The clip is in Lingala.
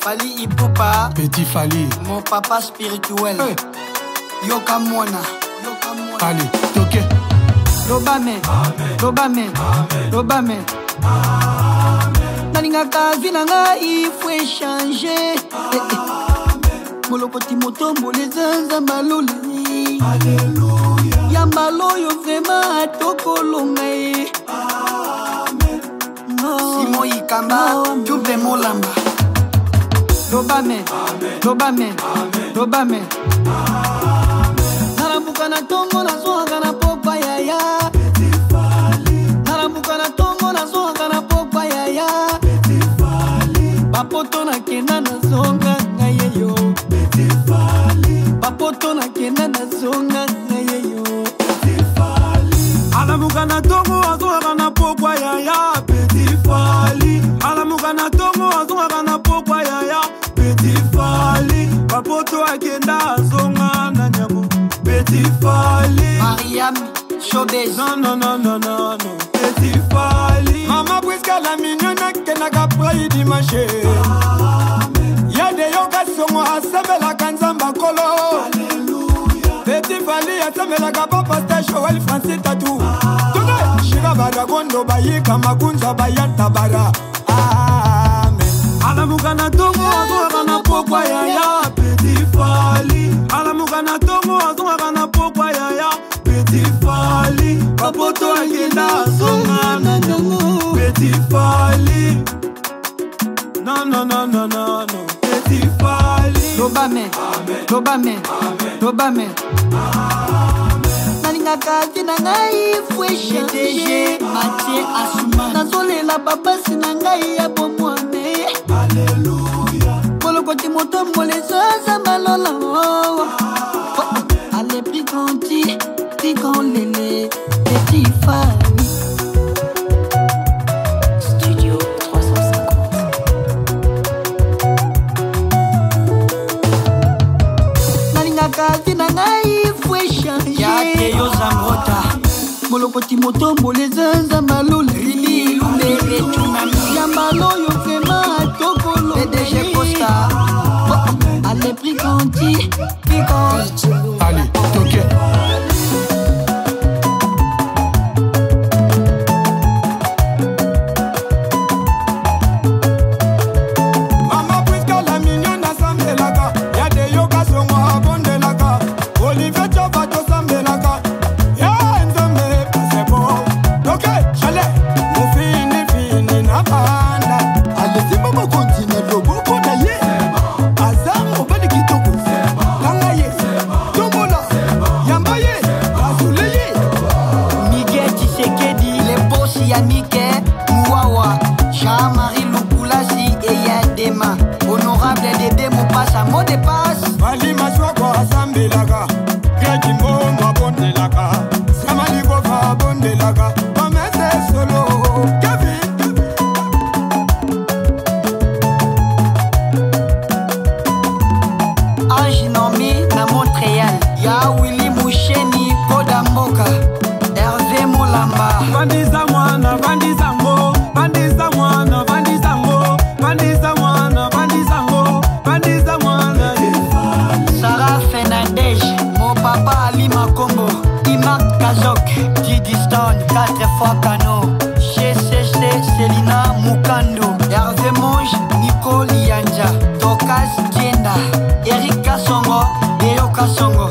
Fali Ipupa, Petit Fali, mon papa spirituel. Hey. Yoka Mwana. Allez, toqué. Lobame, Lobame, Lobame. Naningaka vinanga, il faut échanger. Molokoti motombo les anzambaloli. Alléluia. Yambaloyo vraiment atokolonga. Amen. Simon Ikamba, Jumbe Molamba. Lobame, Lobame, Lobame. Narambuka na tongo na zonga na popa yaya. Narambuka na tongo na zonga na popa yaya. Papoto na kenda na zonga na yeyo. Papoto na kenda na zonga na yeyo. Alamuka na tongo azonga na popa yaya. Petit Fali. Alamuka na tongo azonga na popa yaya. Petit Fali. Papoto akenda zonga na nyamo. Petit Fali. Mariam Showbiz. Non. Petit Fali. Mama Bwiska la mignonne kenaka prai dimanche. Yade yoka songo asabela kanzamba kolo. Alléluia. Petit Fali asabela papa stage Joel Francis Tatou. Toka shira bara gondo bayika makunza bayanta bara. Amen. Alamuka na tongo azonga na pokwa yaya. Petit Fali. Alamuka na tongo azonga na pokwa yaya. Petit Fali. Papoto akenda zonga na nyongo. Petit Fali. Non. Petit Fali. Lobame, Lobame, Lobame. Naningaka vinanga, il faut échanger. Mathieu Asuma. Nazolela papa sinanga ya bomwane. Alléluia. Molokoti motombo les anzamalola. Allez, plus grand lélé, Petit Fali. Studio 350. Nalingaka vinanga, il faut échanger. Yake yo Zambrota. Molokoti motombo les anzamalola. Ribi lumbe etunami. Yambalo yo vraiment atokolo. PDG Costa. Allez, plus grand. Allez, toqué. Mama Bwiska la mignonne asambelaka. Yade yoka songo abondelaka. Olivier Chovato sambelaka. Ya nzambe c'est bon. Ok, chalet. Mon fini na banda. Allez, si maman continue le beau qu'on a yé. Azam au bas de kitoko. Kangaye. Tomola. Yambaye. Azuleye. Miguel Tshisekedi, les boss Yannick, Mouawa, Jean-Marie Lukulasi et Yadema. Honorable Dédé Mopassa, mot de passe. Mali maswa kwa asambelaka. Gregi mbongo abondelaka. Samaliko fa abondelaka. Pamese solo. Kavi. Ange Nomi na Montréal. Ya Willy Moucheni, Kodamboka. Hervé Molamba. Bandiza mwana, bandiza ngo. Bandiza mwana, bandiza ngo. Bandiza mwana, bandiza ngo. Bandiza mwana. Sarah Fernandez, mon papa Ali Makombo. Imak Kazok, Didi Stone, 4 fois Kano. CCC, Selina Mukando. Hervé Monge, Nico Lianja. Tokas Dienda. Eric Kassongo, Deo Kassongo.